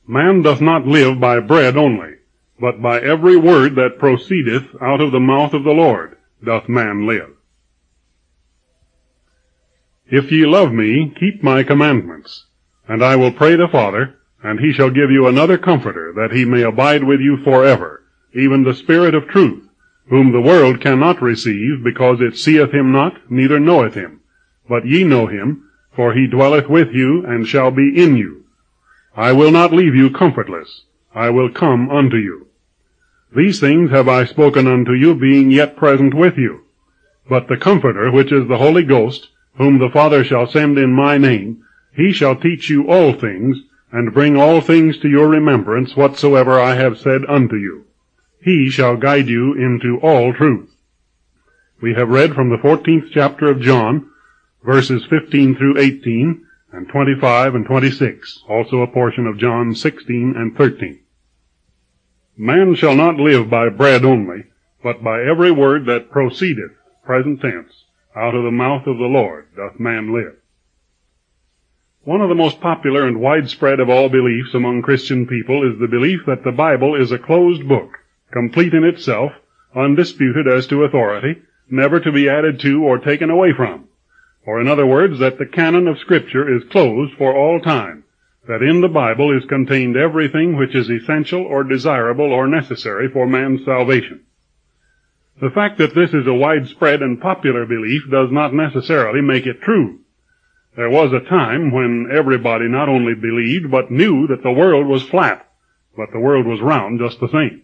Man doth not live by bread only, but by every word that proceedeth out of the mouth of the Lord doth man live. If ye love me, keep my commandments. And I will pray the Father, and he shall give you another Comforter, that he may abide with you forever, even the Spirit of truth, whom the world cannot receive, because it seeth him not, neither knoweth him. But ye know him, for he dwelleth with you, and shall be in you. I will not leave you comfortless. I will come unto you. These things have I spoken unto you, being yet present with you. But the Comforter, which is the Holy Ghost, whom the Father shall send in my name, he shall teach you all things, and bring all things to your remembrance whatsoever I have said unto you. He shall guide you into all truth. We have read from the 14th chapter of John, verses 15 through 18, and 25 and 26, also a portion of John 16 and 13. Man shall not live by bread only, but by every word that proceedeth, present tense, out of the mouth of the Lord doth man live. One of the most popular and widespread of all beliefs among Christian people is the belief that the Bible is a closed book, complete in itself, undisputed as to authority, never to be added to or taken away from. Or in other words, that the canon of Scripture is closed for all time, that in the Bible is contained everything which is essential or desirable or necessary for man's salvation. The fact that this is a widespread and popular belief does not necessarily make it true. There was a time when everybody not only believed but knew that the world was flat, but the world was round just the same.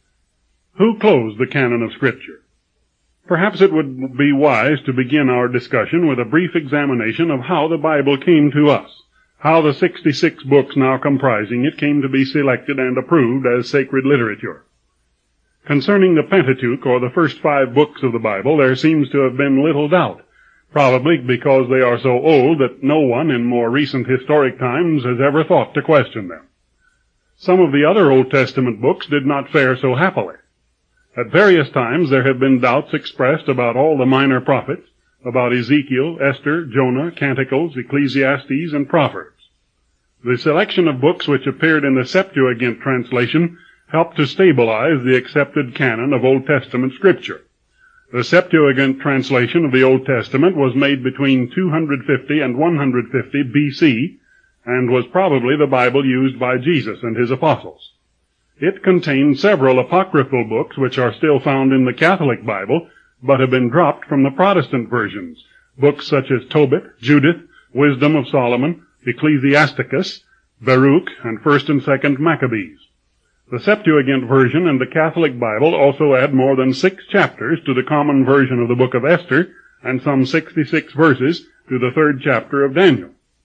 Who closed the canon of Scripture? Perhaps it would be wise to begin our discussion with a brief examination of how the Bible came to us, how the 66 books now comprising it came to be selected and approved as sacred literature. Concerning the Pentateuch, or the first 5 books of the Bible, there seems to have been little doubt, probably because they are so old that no one in more recent historic times has ever thought to question them. Some of the other Old Testament books did not fare so happily. At various times there have been doubts expressed about all the minor prophets, about Ezekiel, Esther, Jonah, Canticles, Ecclesiastes, and Proverbs. The selection of books which appeared in the Septuagint translation helped to stabilize the accepted canon of Old Testament Scripture. The Septuagint translation of the Old Testament was made between 250 and 150 B.C., and was probably the Bible used by Jesus and his apostles. It contained several apocryphal books which are still found in the Catholic Bible, but have been dropped from the Protestant versions, books such as Tobit, Judith, Wisdom of Solomon, Ecclesiasticus, Baruch, and 1st and 2nd Maccabees. The Septuagint version and the Catholic Bible also add more than 6 chapters to the common version of the book of Esther, and some 66 verses to the 3rd chapter of Daniel.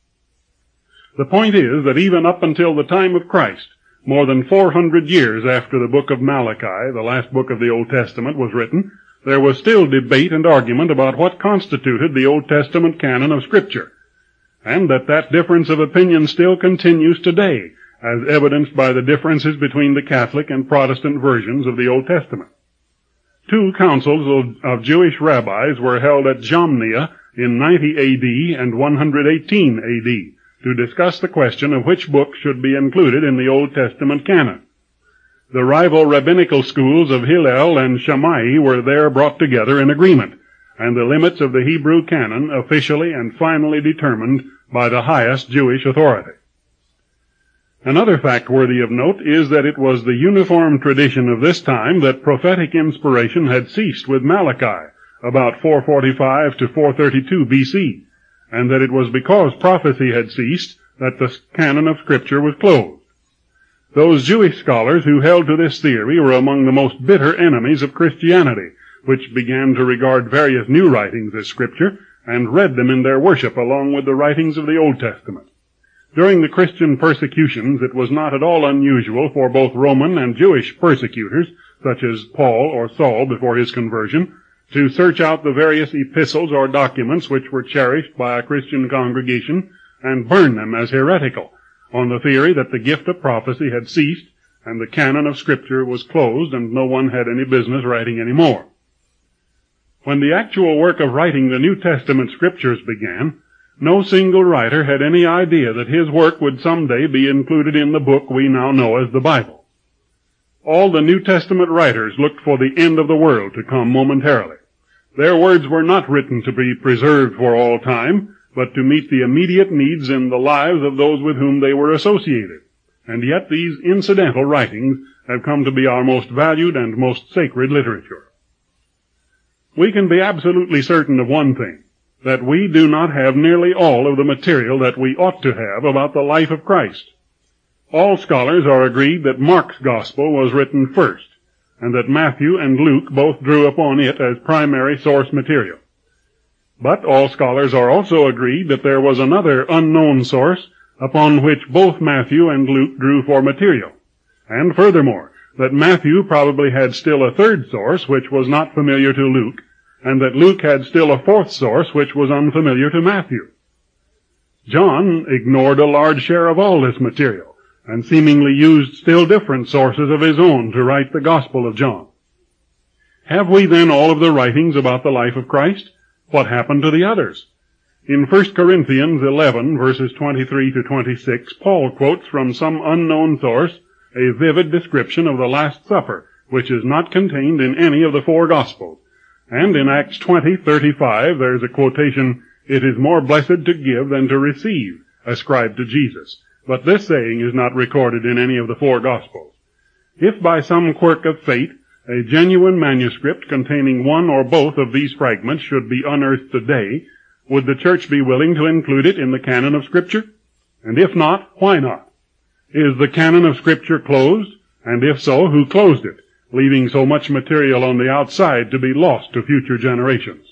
The point is that even up until the time of Christ, more than 400 years after the book of Malachi, the last book of the Old Testament, was written, there was still debate and argument about what constituted the Old Testament canon of Scripture, and that difference of opinion still continues today, as evidenced by the differences between the Catholic and Protestant versions of the Old Testament. 2 councils of Jewish rabbis were held at Jamnia in 90 A.D. and 118 A.D., to discuss the question of which book should be included in the Old Testament canon. The rival rabbinical schools of Hillel and Shammai were there brought together in agreement, and the limits of the Hebrew canon officially and finally determined by the highest Jewish authority. Another fact worthy of note is that it was the uniform tradition of this time that prophetic inspiration had ceased with Malachi, about 445 to 432 B.C., and that it was because prophecy had ceased that the canon of Scripture was closed. Those Jewish scholars who held to this theory were among the most bitter enemies of Christianity, which began to regard various new writings as Scripture, and read them in their worship along with the writings of the Old Testament. During the Christian persecutions, it was not at all unusual for both Roman and Jewish persecutors, such as Paul or Saul before his conversion, to search out the various epistles or documents which were cherished by a Christian congregation and burn them as heretical, on the theory that the gift of prophecy had ceased and the canon of Scripture was closed and no one had any business writing any more. When the actual work of writing the New Testament Scriptures began, no single writer had any idea that his work would someday be included in the book we now know as the Bible. All the New Testament writers looked for the end of the world to come momentarily. Their words were not written to be preserved for all time, but to meet the immediate needs in the lives of those with whom they were associated. And yet these incidental writings have come to be our most valued and most sacred literature. We can be absolutely certain of one thing, that we do not have nearly all of the material that we ought to have about the life of Christ. All scholars are agreed that Mark's gospel was written first, and that Matthew and Luke both drew upon it as primary source material. But all scholars are also agreed that there was another unknown source upon which both Matthew and Luke drew for material. And furthermore, that Matthew probably had still a third source which was not familiar to Luke, and that Luke had still a fourth source which was unfamiliar to Matthew. John ignored a large share of all this material, and seemingly used still different sources of his own to write the Gospel of John. Have we then all of the writings about the life of Christ? What happened to the others? In 1 Corinthians 11, verses 23 to 26, Paul quotes from some unknown source a vivid description of the Last Supper, which is not contained in any of the four Gospels. And in Acts 20:35, there's a quotation, "It is more blessed to give than to receive," ascribed to Jesus. But this saying is not recorded in any of the four Gospels. If by some quirk of fate a genuine manuscript containing one or both of these fragments should be unearthed today, would the church be willing to include it in the canon of Scripture? And if not, why not? Is the canon of Scripture closed? And if so, who closed it, leaving so much material on the outside to be lost to future generations?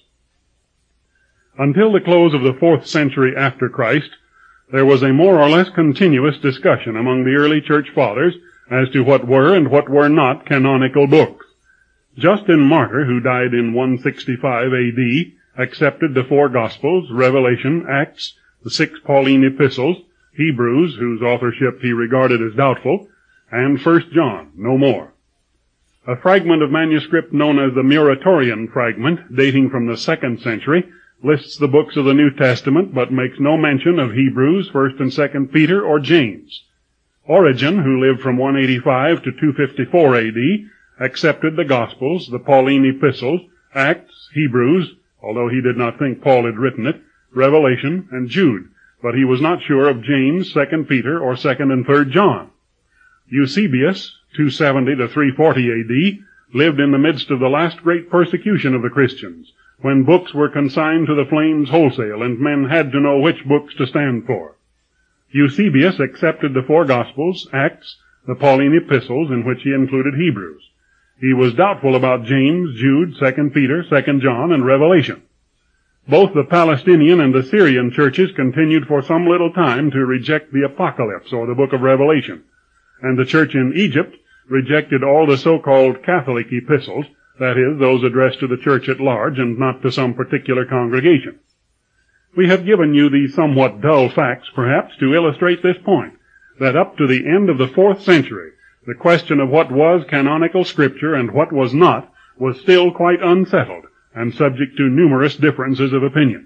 Until the close of the 4th century after Christ, there was a more or less continuous discussion among the early church fathers as to what were and what were not canonical books. Justin Martyr, who died in 165 A.D., accepted the four Gospels, Revelation, Acts, the 6 Pauline epistles, Hebrews, whose authorship he regarded as doubtful, and 1 John, no more. A fragment of manuscript known as the Muratorian fragment, dating from the 2nd century, lists the books of the New Testament, but makes no mention of Hebrews, 1st and 2nd Peter, or James. Origen, who lived from 185 to 254 A.D., accepted the Gospels, the Pauline epistles, Acts, Hebrews, although he did not think Paul had written it, Revelation, and Jude, but he was not sure of James, 2nd Peter, or 2nd and 3rd John. Eusebius, 270 to 340 A.D., lived in the midst of the last great persecution of the Christians, when books were consigned to the flames wholesale and men had to know which books to stand for. Eusebius accepted the four Gospels, Acts, the Pauline epistles, in which he included Hebrews. He was doubtful about James, Jude, 2 Peter, 2 John, and Revelation. Both the Palestinian and the Syrian churches continued for some little time to reject the Apocalypse, or the book of Revelation, and the church in Egypt rejected all the so-called Catholic epistles, that is, those addressed to the church at large and not to some particular congregation. We have given you these somewhat dull facts, perhaps, to illustrate this point, that up to the end of the 4th century, the question of what was canonical Scripture and what was not was still quite unsettled and subject to numerous differences of opinion.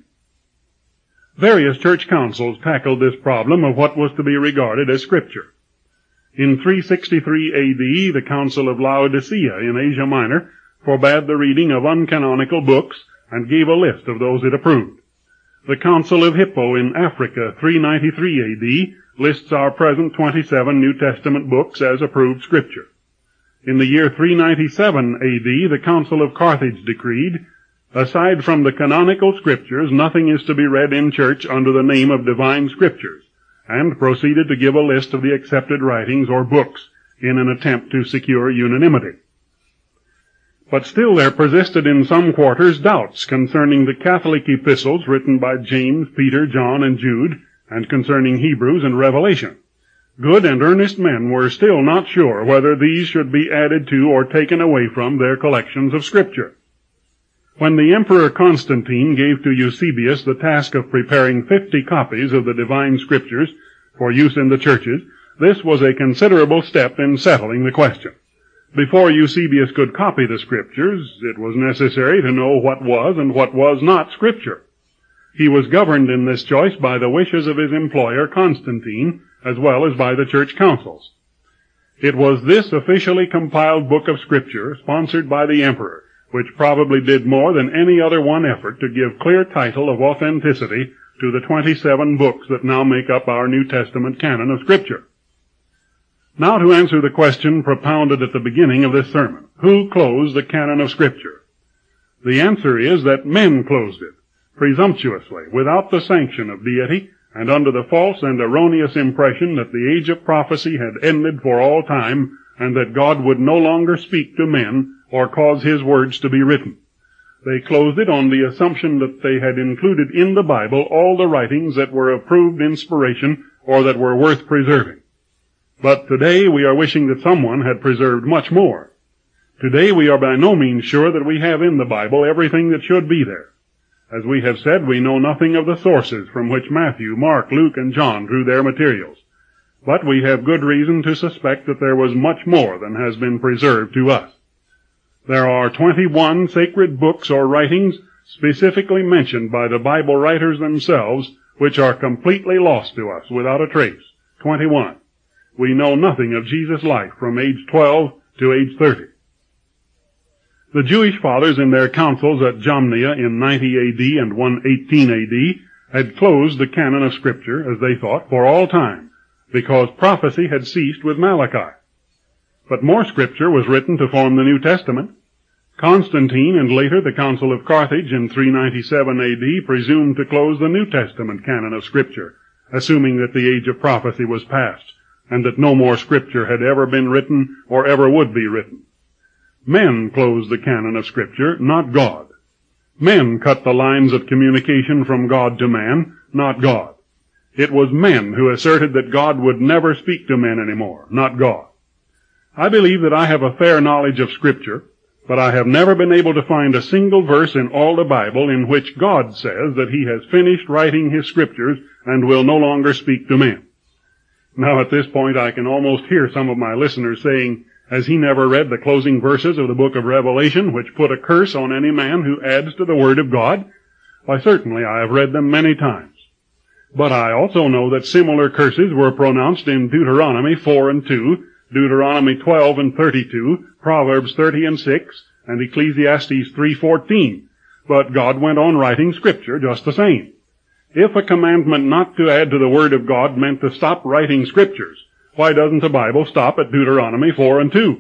Various church councils tackled this problem of what was to be regarded as Scripture. In 363 A.D., the Council of Laodicea in Asia Minor forbade the reading of uncanonical books and gave a list of those it approved. The Council of Hippo in Africa, 393 A.D., lists our present 27 New Testament books as approved Scripture. In the year 397 A.D., the Council of Carthage decreed, aside from the canonical Scriptures, nothing is to be read in church under the name of divine Scriptures, and proceeded to give a list of the accepted writings or books in an attempt to secure unanimity. But still there persisted in some quarters doubts concerning the Catholic epistles written by James, Peter, John, and Jude, and concerning Hebrews and Revelation. Good and earnest men were still not sure whether these should be added to or taken away from their collections of Scripture. When the Emperor Constantine gave to Eusebius the task of preparing 50 copies of the divine Scriptures for use in the churches, this was a considerable step in settling the question. Before Eusebius could copy the Scriptures, it was necessary to know what was and what was not Scripture. He was governed in this choice by the wishes of his employer, Constantine, as well as by the church councils. It was this officially compiled book of Scripture, sponsored by the emperor, which probably did more than any other one effort to give clear title of authenticity to the 27 books that now make up our New Testament canon of Scripture. Now to answer the question propounded at the beginning of this sermon. Who closed the canon of Scripture? The answer is that men closed it, presumptuously, without the sanction of deity, and under the false and erroneous impression that the age of prophecy had ended for all time, and that God would no longer speak to men or cause his words to be written. They closed it on the assumption that they had included in the Bible all the writings that were of proved inspiration or that were worth preserving. But today we are wishing that someone had preserved much more. Today we are by no means sure that we have in the Bible everything that should be there. As we have said, we know nothing of the sources from which Matthew, Mark, Luke, and John drew their materials. But we have good reason to suspect that there was much more than has been preserved to us. There are 21 sacred books or writings specifically mentioned by the Bible writers themselves, which are completely lost to us without a trace. 21. We know nothing of Jesus' life from age 12 to age 30. The Jewish fathers in their councils at Jamnia in 90 A.D. and 118 A.D. had closed the canon of Scripture, as they thought, for all time, because prophecy had ceased with Malachi. But more Scripture was written to form the New Testament. Constantine and later the Council of Carthage in 397 A.D. presumed to close the New Testament canon of Scripture, assuming that the age of prophecy was past, and that no more Scripture had ever been written or ever would be written. Men closed the canon of Scripture, not God. Men cut the lines of communication from God to man, not God. It was men who asserted that God would never speak to men anymore, not God. I believe that I have a fair knowledge of Scripture, but I have never been able to find a single verse in all the Bible in which God says that he has finished writing his Scriptures and will no longer speak to men. Now at this point I can almost hear some of my listeners saying, has he never read the closing verses of the book of Revelation, which put a curse on any man who adds to the Word of God? Why, certainly I have read them many times. But I also know that similar curses were pronounced in Deuteronomy 4 and 2, Deuteronomy 12 and 32, Proverbs 30 and 6, and Ecclesiastes 3:14. But God went on writing Scripture just the same. If a commandment not to add to the Word of God meant to stop writing Scriptures, why doesn't the Bible stop at Deuteronomy 4 and 2?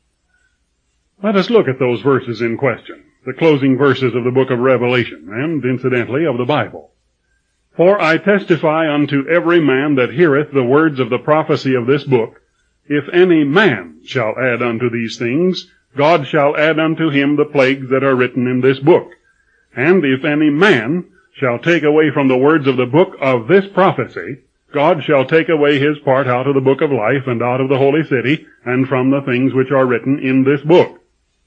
Let us look at those verses in question, the closing verses of the book of Revelation, and, incidentally, of the Bible. For I testify unto every man that heareth the words of the prophecy of this book, if any man shall add unto these things, God shall add unto him the plagues that are written in this book. And if any man shall take away from the words of the book of this prophecy, God shall take away his part out of the book of life and out of the holy city and from the things which are written in this book.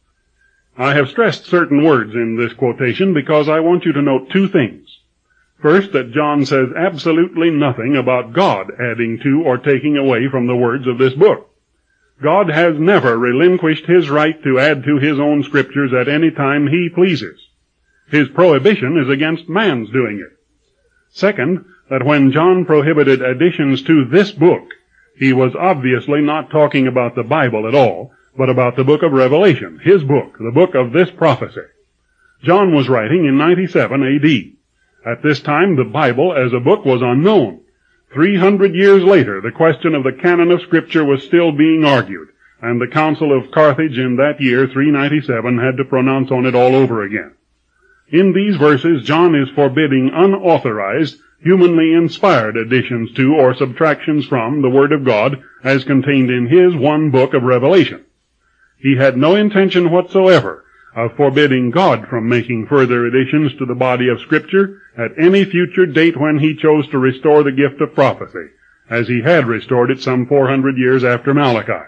I have stressed certain words in this quotation because I want you to note two things. First, that John says absolutely nothing about God adding to or taking away from the words of this book. God has never relinquished his right to add to his own Scriptures at any time he pleases. His prohibition is against man's doing it. Second, that when John prohibited additions to this book, he was obviously not talking about the Bible at all, but about the book of Revelation, his book, the book of this prophecy. John was writing in 97 A.D. At this time, the Bible as a book was unknown. 300 years later, the question of the canon of Scripture was still being argued, and the Council of Carthage in that year, 397, had to pronounce on it all over again. In these verses, John is forbidding unauthorized, humanly inspired additions to or subtractions from the Word of God as contained in his one book of Revelation. He had no intention whatsoever of forbidding God from making further additions to the body of Scripture at any future date when he chose to restore the gift of prophecy, as he had restored it some 400 years after Malachi.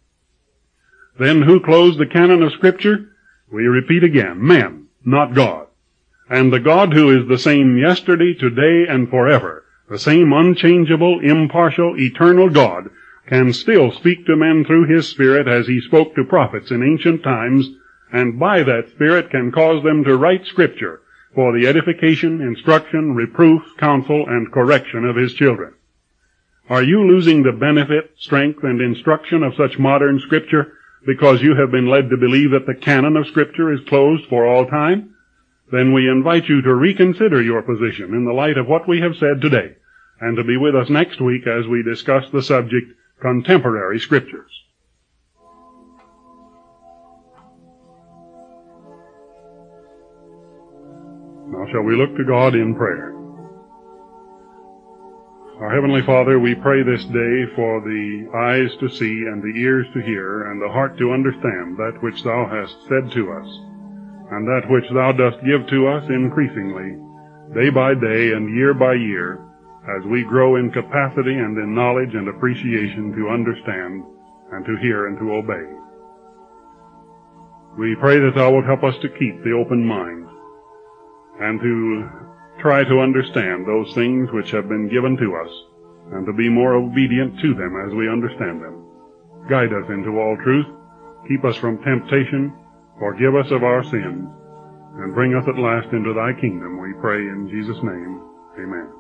Then who closed the canon of Scripture? We repeat again, men, not God. And the God who is the same yesterday, today, and forever, the same unchangeable, impartial, eternal God, can still speak to men through his Spirit as he spoke to prophets in ancient times, and by that Spirit can cause them to write Scripture for the edification, instruction, reproof, counsel, and correction of his children. Are you losing the benefit, strength, and instruction of such modern Scripture because you have been led to believe that the canon of Scripture is closed for all time? Then we invite you to reconsider your position in the light of what we have said today, and to be with us next week as we discuss the subject, Contemporary Scriptures. Now shall we look to God in prayer. Our Heavenly Father, we pray this day for the eyes to see and the ears to hear and the heart to understand that which Thou hast said to us, and that which Thou dost give to us increasingly, day by day and year by year, as we grow in capacity and in knowledge and appreciation to understand and to hear and to obey. We pray that Thou wilt help us to keep the open mind and to try to understand those things which have been given to us, and to be more obedient to them as we understand them. Guide us into all truth, keep us from temptation, forgive us of our sins, and bring us at last into Thy kingdom, we pray in Jesus' name. Amen.